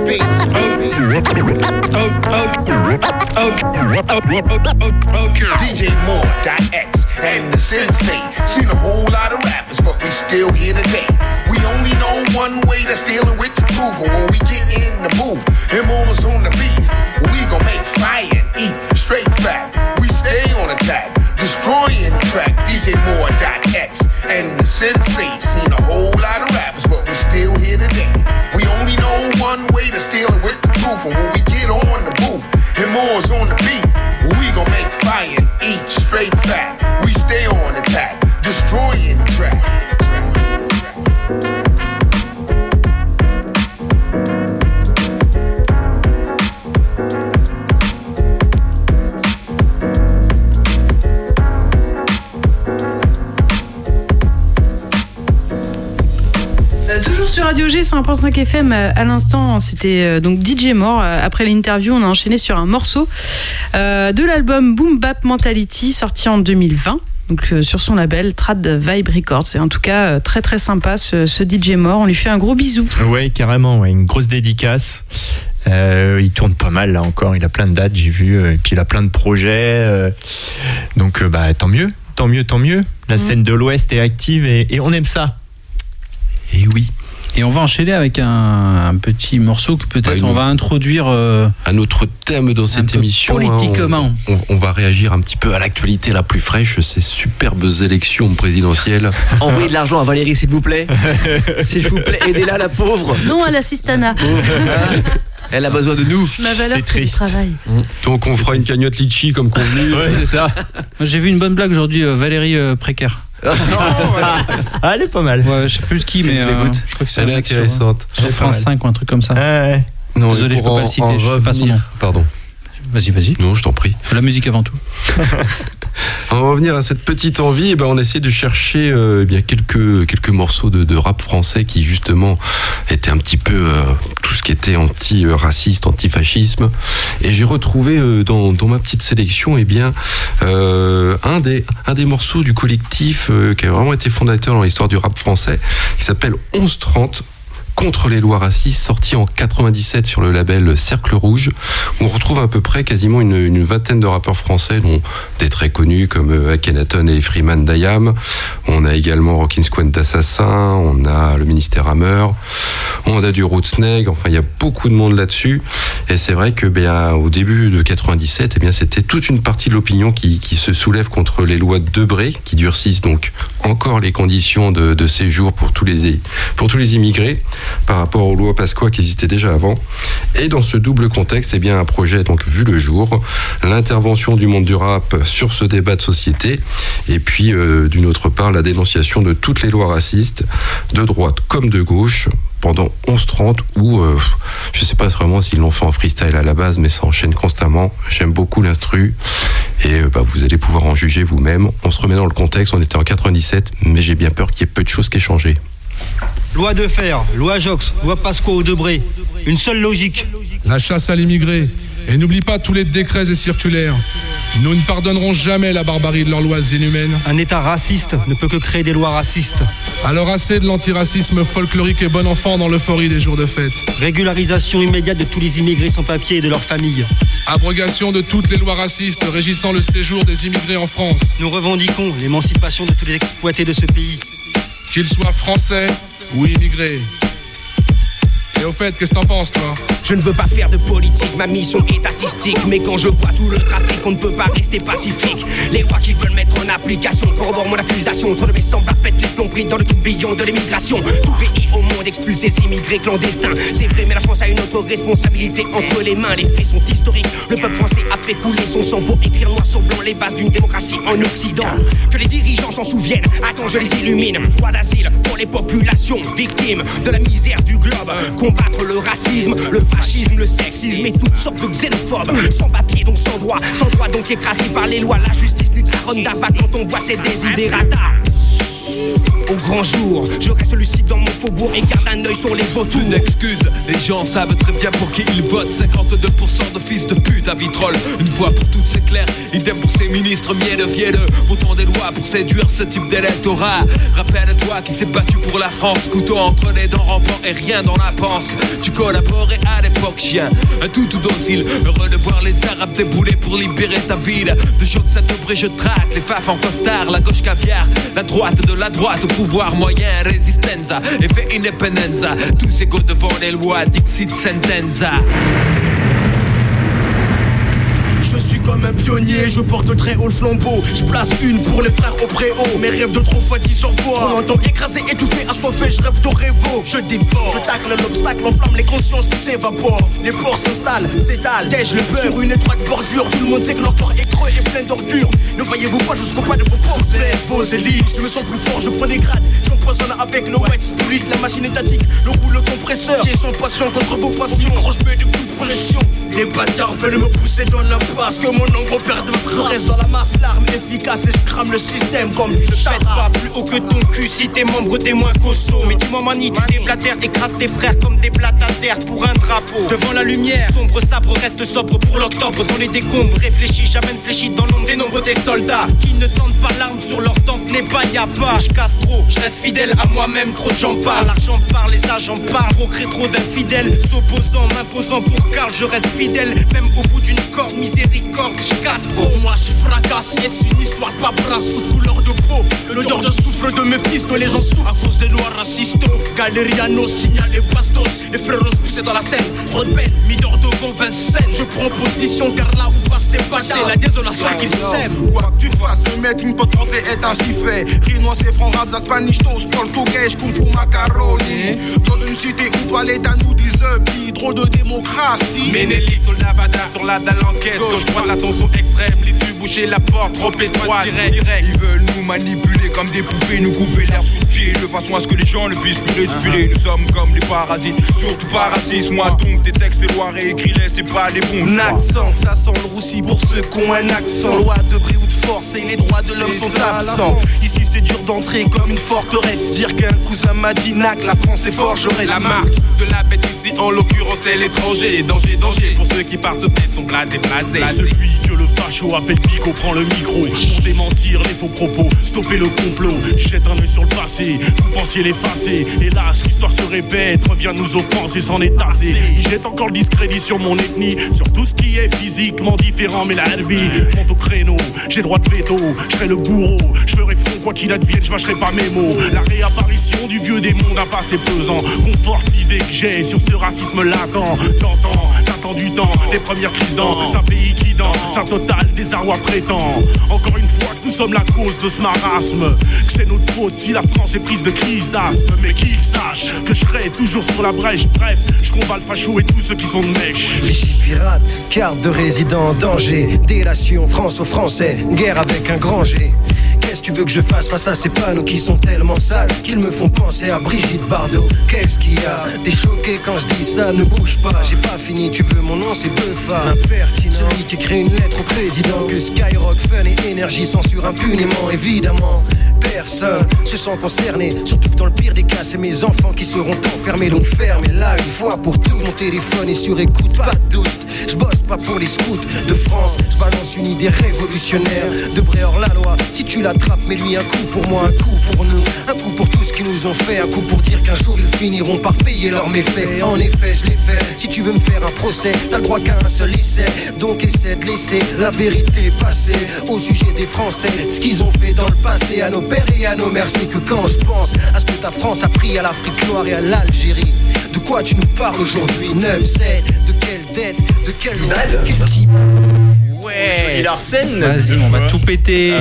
DJ Moore.x and the Sensei. Seen a whole lot of rappers, but we still here today. We only know one way to steal it with the truth. And when we get in the booth, and More's on the beat, we gon' make fire and eat straight fat. We stay on attack, destroying the track. DJ Moore.x and the Sensei. Seen a whole lot of rappers, but we still here today. We only know one way to steal it with the truth. And when we get on the booth, and More's on the beat, we gon' make fire and eat straight fat. We stay on attack, destroying the track. Toujours sur Radio G 100.5 FM à l'instant, c'était donc DJ Moore. Après l'interview, on a enchaîné sur un morceau de l'album Boom Bap Mentality sorti en 2020. Donc sur son label Trad Vibe Records. C'est en tout cas très très sympa ce DJ Moore. On lui fait un gros bisou. Ouais, carrément, ouais, une grosse dédicace. Il tourne pas mal là encore. Il a plein de dates, j'ai vu. Et puis il a plein de projets. Donc tant mieux. La scène de l'Ouest est active et on aime ça. Et oui. Et on va enchaîner avec un petit morceau que peut-être on va introduire un autre thème dans cette émission. Politiquement. On va réagir un petit peu à l'actualité la plus fraîche, ces superbes élections présidentielles. Envoyez de l'argent à Valérie, s'il vous plaît. S'il vous plaît, aidez-la, la pauvre. Non à l'assistana. Elle a besoin de nous. Ma valeur, c'est le travail. Donc on fera une cagnotte litchi comme convenu. Ouais, c'est ça. J'ai vu une bonne blague aujourd'hui, Valérie précaire. Ah, elle est pas mal. Ouais, je sais plus qui, mais je crois que c'est Elle est intéressante. sur France 5 ou un truc comme ça. Ouais. Non, Désolé, je peux pas le citer, je sais pas son nom. Pardon. Vas-y. Non, je t'en prie. La musique avant tout. On va revenir à cette petite envie. On essaie de chercher bien quelques morceaux de rap français qui justement étaient un petit peu tout ce qui était anti-raciste, anti-fascisme. Et j'ai retrouvé dans ma petite sélection un des morceaux du collectif qui a vraiment été fondateur dans l'histoire du rap français, qui s'appelle 1130. Contre les lois racistes, sorti en 97 sur le label Cercle Rouge, où on retrouve à peu près quasiment une vingtaine de rappeurs français, dont des très connus comme Akhenaton et Freeman Dayam. On a également Rockin' Squad d'Assassin, on a le Ministère Hammer, on a du Rootsneg, enfin il y a beaucoup de monde là-dessus. Et c'est vrai que au début de 97, c'était toute une partie de l'opinion qui se soulève contre les lois de Debré, qui durcissent donc encore les conditions de séjour pour tous les immigrés, par rapport aux lois Pasqua qui existaient déjà avant. Et dans ce double contexte, un projet a donc vu le jour, l'intervention du monde du rap sur ce débat de société, et puis d'une autre part la dénonciation de toutes les lois racistes, de droite comme de gauche, pendant 11-30, où je sais pas vraiment s'ils l'ont fait en freestyle à la base, mais ça enchaîne constamment. J'aime beaucoup l'instru, et vous allez pouvoir en juger vous-même. On se remet dans le contexte, on était en 97, mais j'ai bien peur qu'il y ait peu de choses qui aient changé. Loi de fer, loi Jox, loi Pasqua au Debré. Une seule logique. La chasse à l'immigré. Et n'oublie pas tous les décrets et circulaires. Nous ne pardonnerons jamais la barbarie de leurs lois inhumaines. Un État raciste ne peut que créer des lois racistes. Alors assez de l'antiracisme folklorique et bon enfant dans l'euphorie des jours de fête. Régularisation immédiate de tous les immigrés sans papier et de leurs familles. Abrogation de toutes les lois racistes régissant le séjour des immigrés en France. Nous revendiquons l'émancipation de tous les exploités de ce pays. Qu'ils soient français ou immigrés. Et au fait, qu'est-ce que t'en penses, toi ? Je ne veux pas faire de politique, ma mission est artistique. Mais quand je vois tout le trafic, on ne peut pas rester pacifique. Les lois qu'ils veulent mettre en application corroborent mon accusation. Trop de mes semblables pètent les plombs pris dans le tourbillon de l'immigration. Tout pays au monde expulse ses immigrés clandestins. C'est vrai, mais la France a une autre responsabilité entre les mains. Les faits sont historiques. Le peuple français a fait couler son sang pour écrire noir sur blanc les bases d'une démocratie en Occident. Que les dirigeants s'en souviennent. Attends, je les illumine. Droit d'asile pour les populations victimes de la misère du globe. Combattre le racisme, le fascisme, le sexisme et toutes sortes de xénophobes. Sans papier donc sans droit donc écrasé par les lois. La justice nique sa ronda pas quand on voit ces désidérata. Au grand jour, je reste lucide dans mon faubourg et garde un œil sur les vautours. Plus d'excuses, les gens savent très bien pour qui ils votent. 52% de fils de pute à vitrolles. Une fois pour toutes c'est clair, idem pour ces ministres mielleux. Votons des lois pour séduire ce type d'électorat. Rappelle-toi qui s'est battu pour la France, couteau entre les dents rampant et rien dans la panse. Tu collaborais à l'époque chien, un tout docile. Heureux de voir les arabes débouler pour libérer ta ville. De choc ça te brille, je traque les faf en costard. La gauche caviar, la droite de la droite au pouvoir moyen, résistenza, effet independenza, tous égaux devant les lois, dixit sentenza. Je suis comme un pionnier, je porte très haut le flambeau. Je place une pour les frères au préau. Mes rêves de trop fois disent au revoir. On entend écrasé, étouffé, assoiffé, je rêve d'Orevo. Je dévore, je tacle l'obstacle, enflamme les consciences qui s'évaporent. Les porcs s'installent, s'étalent, tèche le beurre sur une étroite bordure. Tout le monde sait que leur corps est creux et plein d'ordures. Ne voyez-vous pas jusqu'au pas de vos pauvres vos élites. Je me sens plus fort, je prends des grades. J'empoisonne avec le white spirit. La machine étatique, le rouleau compresseur. Qui sont patients contre vos passions. Gros, je mets des coups de pression. Les bâtards veulent me pousser dans l'impasse. Que mon ombre perde votre reste dans la masse. L'arme efficace et je crame le système comme le Pète pas plus haut que ton cul si t'es membre t'es moins costaud. Mais dis-moi mani, tu déblatères, écrases tes frères comme des blattes à terre pour un drapeau. Devant la lumière, sombre sabre reste sobre pour l'octobre. Dans les décombres, réfléchis, j'amène fléchi dans l'ombre des nombres des soldats. Qui ne tentent pas l'arme sur leur temple n'est pas y'a pas. Je casse trop, je reste fidèle à moi-même, trop de gens parlent. L'argent parle, les agents parlent, procrée trop d'infidèles. S'opposant, m'imposant pour Karl, je reste fidèle. Même au bout d'une corde, miséricorde, je casse. Pour moi je fracasse, yes, une histoire de paperasse. Toute couleur de peau, l'odeur de soufre de Mephisto. Les gens souffrent à cause des noirs racistes. Galériano, Signal et Bastos. Les frérots poussés dans la scène, trop de peine, mis d'or devant Vincennes. Je prends position car là où passe c'est pas c'est la désolation qu'ils s'aiment. Quoi que tu fasses, le meeting pot français est ainsi fait. Rinois c'est franc, rap, Spanish toast, portugais, kung fu macaroni. Dans une cité où pas l'État nous disent Subit, drôle de démocratie. Ménélis sur le Nevada, sur la dalle enquête. Gauche droite, la tension extrême. L'issue boucher la porte, trop étroite, direct. Ils veulent nous manipuler comme des poupées, nous couper l'air sous le pied de façon à ce que les gens ne puissent plus respirer. Nous sommes comme les parasites, surtout pas racistes. Moi donc tes textes, tes lois réécris-les, c'est pas des bons choix. Accent, ça sent le roussi pour ceux qui ont un accent. Loi de bris ou de force et les droits de l'homme sont absents. Ici c'est dur d'entrer comme une forteresse. Dire qu'un cousin m'a dit nac, la France est forgeresse. La marque de la bête ici, en l'occurrence c'est l'étranger. Danger, danger pour ceux qui par ce fait sont blasés, blasés. Celui que le facho appelle Pico prend le micro pour démentir les faux propos, stopper le complot. Jette un œil sur le passé, vous pensiez l'effacer. Hélas, l'histoire se répète, revient nous offenser, s'en est tassé. Il jette encore le discrédit sur mon ethnie, sur tout ce qui est physiquement différent. Mais la vie monte au créneau, j'ai droit de veto, je serai le bourreau. Je ferai front quoi qu'il advienne, je mâcherai pas mes mots. La réapparition du vieux démon d'un passé pesant conforte l'idée que j'ai sur ce racisme latent. T'attends du temps, les premières crises dans un pays qui danse, un total désarroi prétend. Encore une fois que nous sommes la cause de ce marasme, que c'est notre faute si la France est prise de crise d'asthme. Mais qu'ils sachent que je serai toujours sur la brèche. Bref, je combats le facho et tous ceux qui sont de mèche. Vigipirate, carte de résident en danger. Délation France aux Français, guerre avec un grand G. Qu'est-ce que tu veux que je fasse face à ces panneaux qui sont tellement sales qu'ils me font penser à Brigitte Bardot? Qu'est-ce qu'il y a? T'es choqué quand je dis ça? Ne bouge pas, j'ai pas fini, tu veux mon nom, c'est Beufa. Impertinent, celui qui écrit une lettre au président. Que Skyrock, Fun et Énergie censurent impunément, évidemment. Personne se sent concerné, surtout que dans le pire des cas, c'est mes enfants qui seront enfermés. Donc fermez-la une fois pour tout, mon téléphone est sur écoute, pas de doute. Je bosse pas pour les scouts de France, je balance une idée révolutionnaire. De Bréhor la loi, si tu l'attrapes, mets-lui un coup pour moi, un coup pour nous. Un coup pour tout ce qu'ils nous ont fait, un coup pour dire qu'un jour ils finiront par payer leurs méfaits. En effet, je l'ai fait, si tu veux me faire un procès, t'as le droit qu'à un seul essai. Donc essaie de laisser la vérité passer au sujet des Français. Ce qu'ils ont fait dans le passé à nos pères et à nos mères, c'est que quand je pense à ce que ta France a pris à l'Afrique noire et à l'Algérie, de quoi tu nous parles aujourd'hui? 9-7, de quelle dette, de quel loi, de quel type? Ouais, il Arsène. Vas-y, on va tout péter.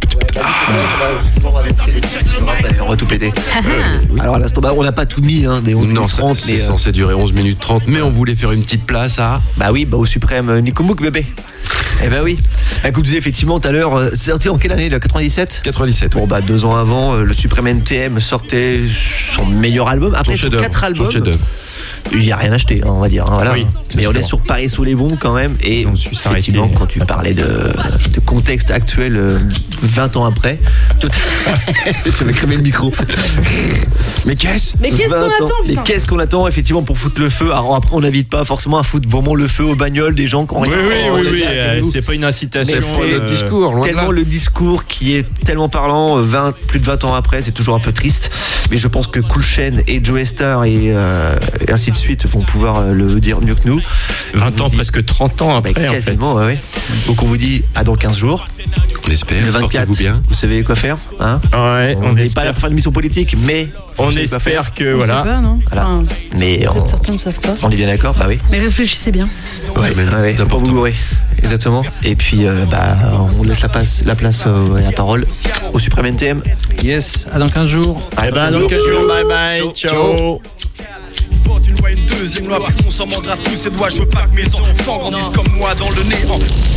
On va tout péter. Alors à l'instant, on n'a pas tout mis, hein, des 11 Non, minutes 30. c'est censé durer 11 minutes 30, mais on voulait faire une petite place à... Bah oui, au suprême Nico Mouk, bébé. Eh ben oui. Écoute, vous effectivement tout à l'heure, c'est sorti en quelle année, là, 97 ? 97. Bon, 2 ans avant, le Suprême NTM sortait son meilleur album. Après, sur 4 albums. Il n'y a rien acheté, on va dire. Hein, voilà. Oui, mais on est sur Paris sous les bombes quand même. Et effectivement, quand tu parlais de contexte actuel 20 ans après, je vais cramer le micro. Mais qu'est-ce qu'on attend, Et qu'est-ce qu'on attend effectivement pour foutre le feu? Alors après, on n'invite pas forcément à foutre vraiment le feu aux bagnoles des gens qui ont rien. Oui, c'est pas une incitation. C'est le discours, tellement le discours qui est tellement parlant. Plus de 20 ans après, c'est toujours un peu triste. Mais je pense que Cool Chain et Joe Star et ainsi de suite vont pouvoir le dire mieux que nous. 20 ans, presque 30 ans après, quasiment, en fait. Ouais. Donc on vous dit à dans 15 jours. On espère, le 24, portez-vous bien. Vous savez quoi faire, hein? Ouais, on n'est pas là pour faire une émission politique, mais on espère que on sait pas, non? Voilà. Enfin, mais certains ne savent pas. On est bien d'accord, bah oui. Mais réfléchissez bien. Ouais, c'est important. Pour vous, exactement. Et puis on laisse la place la parole au Suprême NTM. Yes, à dans 15 jours. Dans 15 jours, bye bye, ciao. Une loi, une deuxième loi, puis on s'en mordra tous ses doigts. Je veux pas que mes enfants grandissent comme moi dans le néant.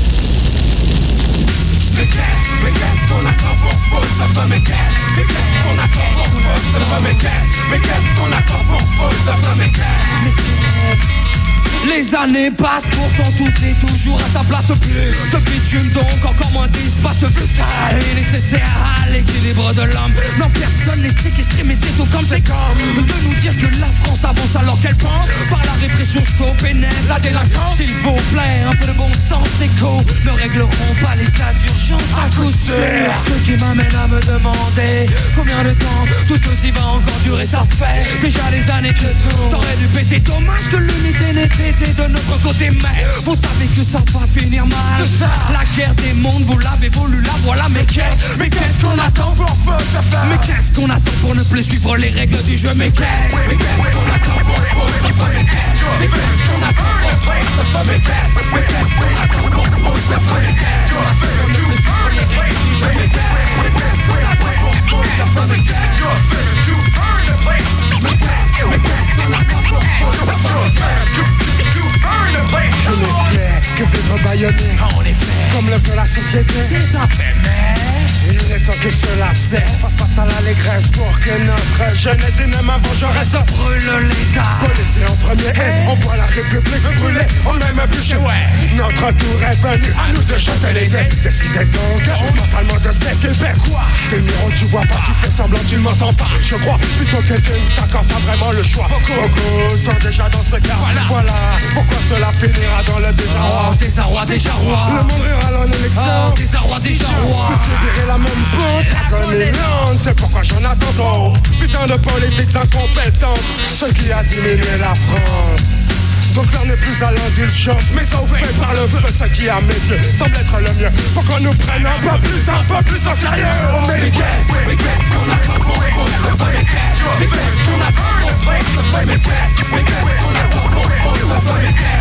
Mais qu'est-ce qu'on attend pour faux, ça va, mais qu'est-ce qu'on attend pour faux, ça va, mais qu'est-ce qu'on attend pour faux, ça va, mais qu'est-ce. Les années passent, pourtant tout est toujours à sa place. Plus de bitume, donc encore moins d'espace vital est nécessaire à l'équilibre de l'homme. Non, personne n'est séquestré, mais c'est tout comme c'est comme de nous dire que la France avance alors qu'elle pense par la répression stop et net la délinquance. S'il vous plaît, un peu de bon sens d'écho ne régleront pas les cas d'urgence à coup sûr. Ce qui m'amène à me demander combien de temps tout ceci va encore durer. Ça fait déjà des années que tout t'aurais dû péter. Dommage que l'unité n'était de notre côté, mais vous savez que ça va finir mal. La guerre des mondes, vous l'avez voulu, la voilà. Mais qu'est-ce qu'on attend pour Mais qu'est-ce qu'on attend pour ne plus suivre les règles du jeu? Mais qu'est-ce qu'on attend pour Mais qu'est-ce qu'on attend pour Mais qu'est-ce qu'on attend pour Mais qu'est-ce qu'on attend pour bâillonné. En effet, comme le veut la société. C'est un fait, mais il est temps que cela cesse. Face à l'allégresse pour que notre jeunesse dynamique vengeresse brûle l'État. Policier en premier, on voit la République brûler. On même bûcher. Notre tour est venu, à nous de chanter les dés. Décidez donc, mentalement de s'équiper. Quoi? Tes numéros tu vois pas, tu fais semblant, tu ne m'entends pas. Je crois plutôt que tu ne t'accordes pas vraiment le choix. Beaucoup sont déjà dans ce cas. Voilà pourquoi cela finira dans le désarroi. Désarroi, déjà roi. Le monde rira en élection. Désarroi, déjà roi. Vous subirez la même pente, la c'est pourquoi j'en attends trop. Putain de politiques incompétentes, ce qui a diminué la France. Donc l'heure n'est plus à l'indulgence, mais sauvé par le feu. Ce qui à mes yeux semble être le mieux. Faut qu'on nous prenne un peu plus au sérieux. On met les caisses, on a pas bon, on a pas les caisses. On a pas bon, on a pas les caisses. On a pas bon, on a pas les caisses.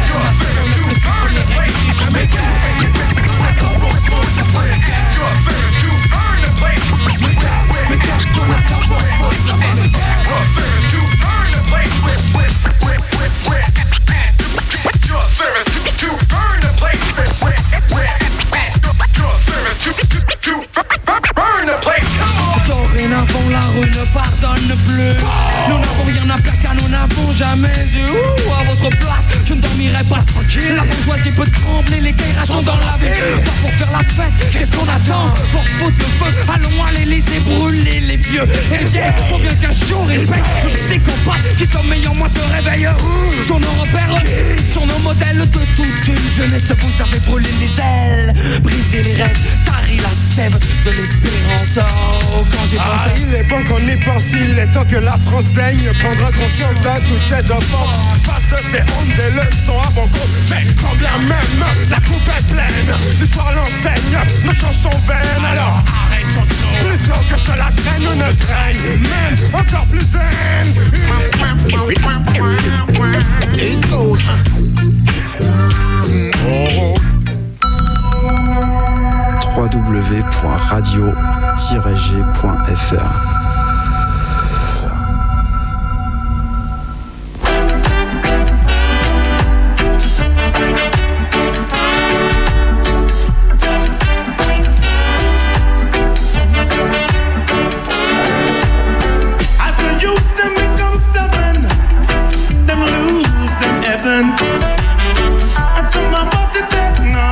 Dorénavant la rue ne pardonne plus. Nous n'avons rien à perdre car nous n'avons jamais eu. À votre place, je ne dormirai pas tranquille. La bourgeoisie peut trembler, les guerres sont dans la ville. Pas pour faire la fête, qu'est-ce qu'on attend? Pour foutre le feu, allons à l'Élysée brûler les vieux et les vieilles. Faut bien qu'un jour il paye. Le psychopathe qui sommeille en moi se réveille. Sont nos repères, sont nos modèles de toute une jeunesse. Vous avez brûlé les ailes, brisé les rêves, tari la sève de l'espérance. Oh, quand j'ai pensé, il est bon qu'on y pense, il est temps que la France daigne prendre conscience de toute cette offense. Face de ces hontes, des leçons à bon compte. Mais quand bien même la coupe est pleine, l'histoire l'enseigne, nos chansons vaines. Alors arrêtons tout, plutôt que cela traîne ou ne traîne, même encore plus d'aine. It goes. www.radio-g.fr As the youths them become seven, them lose them heavens.